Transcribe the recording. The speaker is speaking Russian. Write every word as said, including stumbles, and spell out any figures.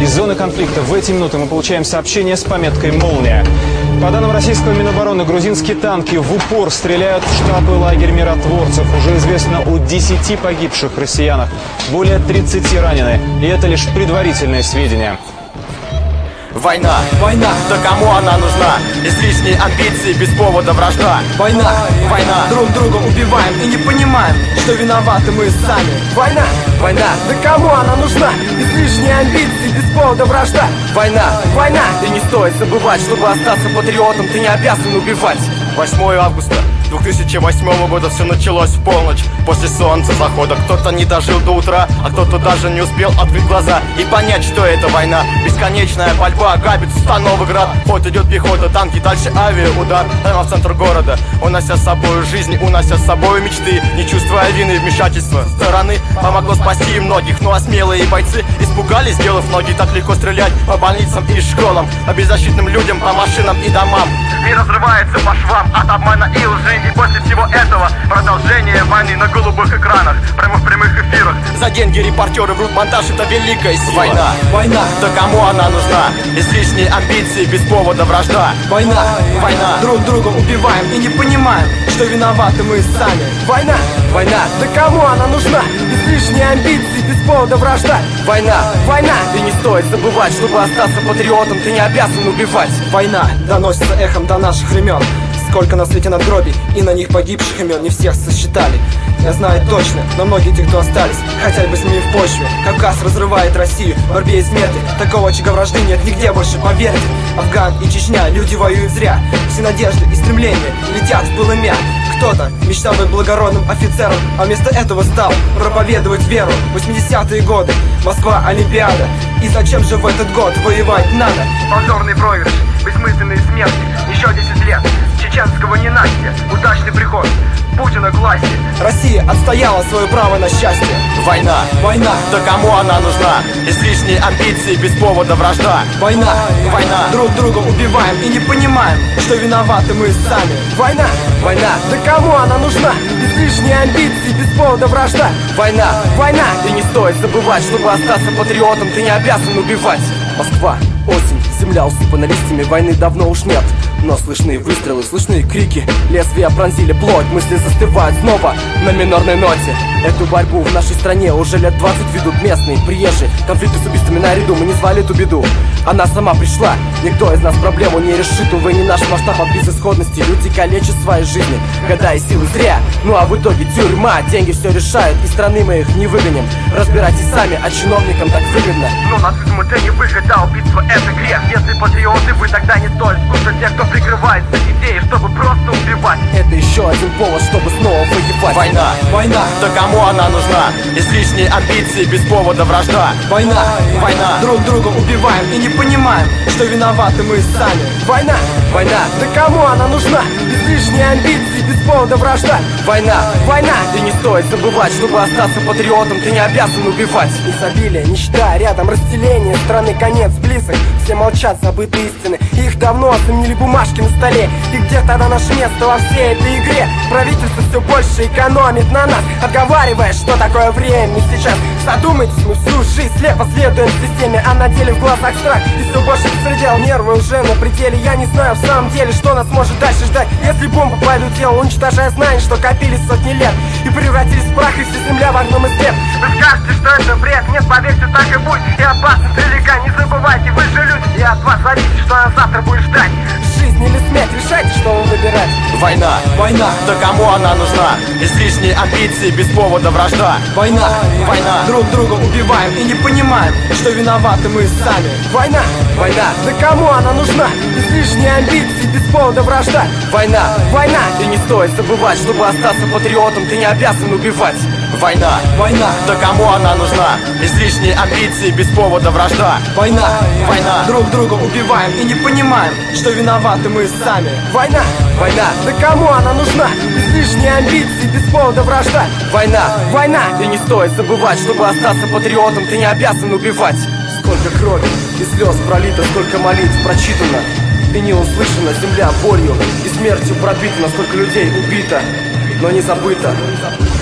Из зоны конфликта в эти минуты мы получаем сообщение с пометкой «Молния». По данным российского Минобороны, грузинские танки в упор стреляют в штаб и лагерь миротворцев. Уже известно о десяти погибших россиянах, более тридцати ранены. И это лишь предварительные сведения. Война, война, да кому она нужна? Излишние амбиции, без повода вражда. Война, война, друг друга убиваем и не понимаем, что виноваты мы сами. Война, война, да кому она нужна? Излишние амбиции, без повода вражда. Война, война, и не стоит забывать, чтобы остаться патриотом, ты не обязан убивать. восьмое августа две тысячи восьмого года все началось в полночь. После солнца захода кто-то не дожил до утра, а кто-то даже не успел открыть глаза и понять, что это война. Бесконечная борьба грабит установы град. Хоть идет пехота, танки, дальше авиаудар. Прямо в центр города, унося с собой жизни, унося с собой мечты, не чувствуя вины и вмешательства стороны. Помогло спасти многих, ну а смелые бойцы испугались, сделав ноги так легко стрелять по больницам и школам, а беззащитным людям по машинам и домам. И разрывается по швам от обмана и лжи. И после всего этого продолжение войны на голубых экранах, прямо в прямых эфирах. За деньги репортеры врут, монтаж — это великая сила. Война, война, да кому она нужна? Излишние амбиции, без повода вражда. Война, война, друг друга убиваем и не понимаем, что виноваты мы сами. Война, война, да кому она нужна? Излишние амбиции, без повода вражда. Война, война, и не стоит забывать, чтобы остаться патриотом, ты не обязан убивать. Война доносится эхом до наших времен. Сколько на свете надгробий, и на них погибших имен не всех сосчитали. Я знаю точно, но многие те, кто остались, хотя бы с ними в почве. Кавказ разрывает Россию в борьбе и смерти. Такого очага вражды нет нигде больше, поверьте. Афган и Чечня, люди воюют зря. Все надежды и стремления летят в полымя. Кто-то мечтал быть благородным офицером, а вместо этого стал проповедовать веру. восьмидесятые годы, Москва, Олимпиада. И зачем же в этот год воевать надо? Позорный проигрыш, бессмысленные смерти, еще десять лет чеченского ненастья, удачный приход Путина к власти. Россия отстояла свое право на счастье. Война, война, да кому она нужна? Излишние амбиции, без повода вражда. Война, война, друг друга убиваем и не понимаем, что виноваты мы сами. Война, война, да кому она нужна? Излишние амбиции, без повода вражда. Война, война, и не стоит забывать, чтобы остаться патриотом, ты не обязан убивать. Москва, осень, земля усыпана листьями, войны давно уж нет. Но слышны выстрелы, слышны крики, лезвия пронзили плоть, мысли застывают снова на минорной ноте. Эту борьбу в нашей стране уже лет двадцать ведут местные, приезжие. Конфликты с убийствами наряду, мы не звали эту беду. Она сама пришла, никто из нас проблему не решит. Увы, не наш масштаб от безысходности. Люди калечат свои жизни, года и силы зря. Ну а в итоге тюрьма, деньги все решают, и страны мы их не выгоним. Разбирайтесь сами, а чиновникам так выгодно. Но нацизм это не выход, а убийство это грех. Если патриоты вы, тогда не стоит слушать тех, кто прикрывается идеей, чтобы просто убивать. Это еще один повод, чтобы снова воевать. Война, война, да кому она нужна? Излишние амбиции, без повода вражда. Война, война, друг друга убиваем и не понимаем, что виноваты мы сами. Война, война, да кому она нужна? Излишние амбиции, без повода вражда. Война, война, и не стоит забывать, чтобы остаться патриотом, ты не обязан убивать. Изобилие, нищета, рядом разделение страны, конец близок. Все молчат, забыты истины. Их давно заменили бумажки на столе. И где тогда наше место во всей этой игре? Правительство все больше экономит на нас, отговаривая, что такое время сейчас. Задумайтесь, мы всю жизнь слепо следуем системе, а на деле в глазах страх и все больше беспредел. Нервы уже на пределе, я не знаю в самом деле, что нас может дальше ждать. Если бомба полетела, уничтожая знания, что копились сотни лет и превратились в прах, и вся земля в огнем и свет. Вы скажете, что это бред, нет, поверьте, так и будет. И опасность велика, не забывайте, вы же люди, и от вас зависит, что нас завтра будет ждать. Жизнь или смерть, решайте, что вы выбирать. Война, война, да кому она нужна? Излишние амбиции, без повода вражда. Война, война, друг друга убиваем и не понимаем, что виноваты мы сами. Война, война, да кому она нужна? Излишние амбиции, без повода вражда. Война, война, и не стоит забывать, чтобы остаться патриотом, ты не обязан убивать. Война, война, да кому она нужна? Излишние амбиции, без повода вражда. Война, война, друг друга убиваем и не понимаем, что виноваты мы сами. Война, война, да кому она нужна? Излишние амбиции, без повода вражда. Война, война, и не стоит забывать, чтобы остаться патриотом, ты не обязан убивать. Сколько крови и слез пролито, сколько молитв прочитано и не услышано, земля болью и смертью пропитана, сколько людей убито, но не забыто.